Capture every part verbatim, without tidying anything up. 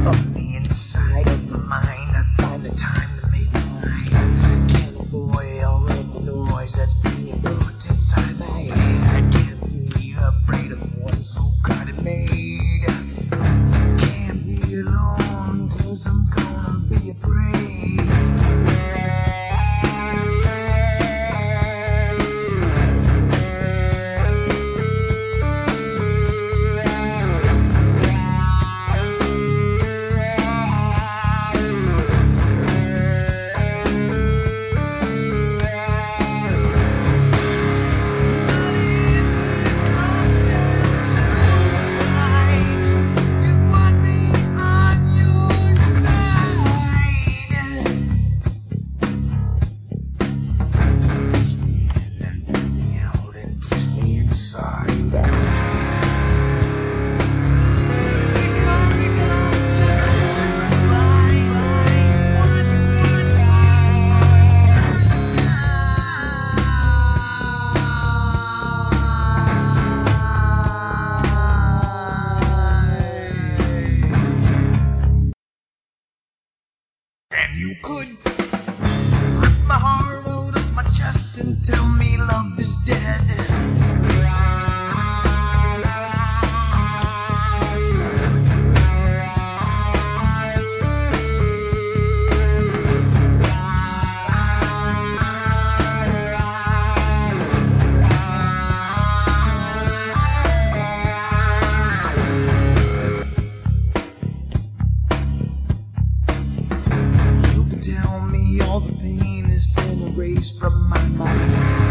From the inside of my mind, I find the time to make mine. Can't avoid all of the noise that's being put inside my head. Can't be afraid of the one so God it made. Can't be alone, cause I'm gonna be afraid. And you could rip my heart out of my chest and tell me love is dead. Tell me all the pain has been erased from my mind.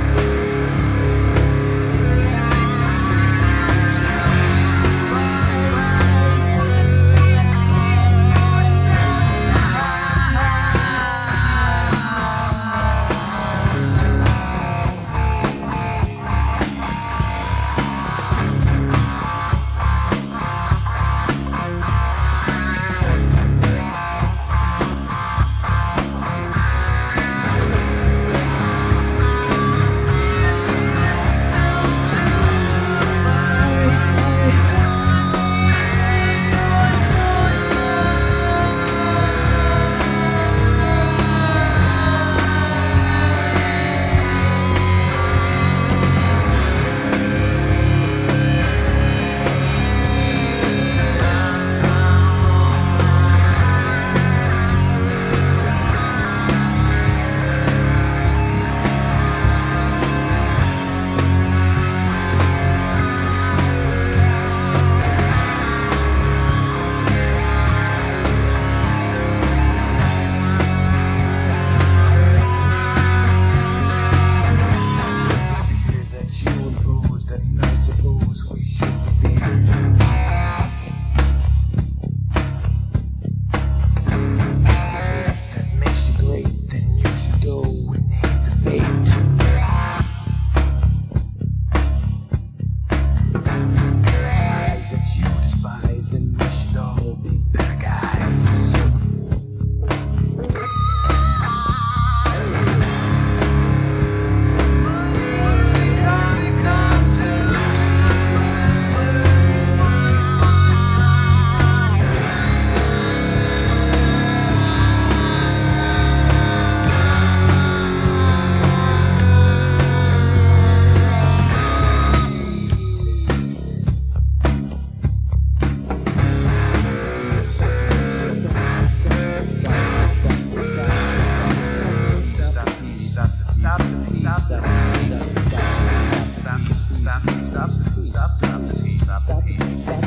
Stop, stop, stop, stop, stop, stop, stop, stop, stop, stop, stop, stop, stop, stop, stop, stop, stop,